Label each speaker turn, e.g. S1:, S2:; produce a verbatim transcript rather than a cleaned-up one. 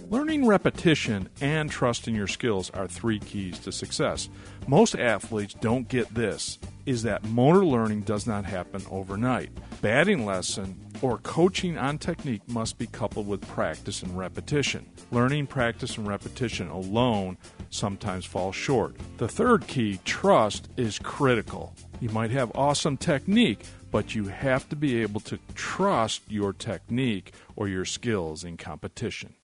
S1: Learning repetition and trusting your skills are three keys to success. Most athletes don't get this, is that motor learning does not happen overnight. Batting lesson or coaching on technique must be coupled with practice and repetition. Learning, practice, and repetition alone sometimes falls short. The third key, trust, is critical. You might have awesome technique, but you have to be able to trust your technique or your skills in competition.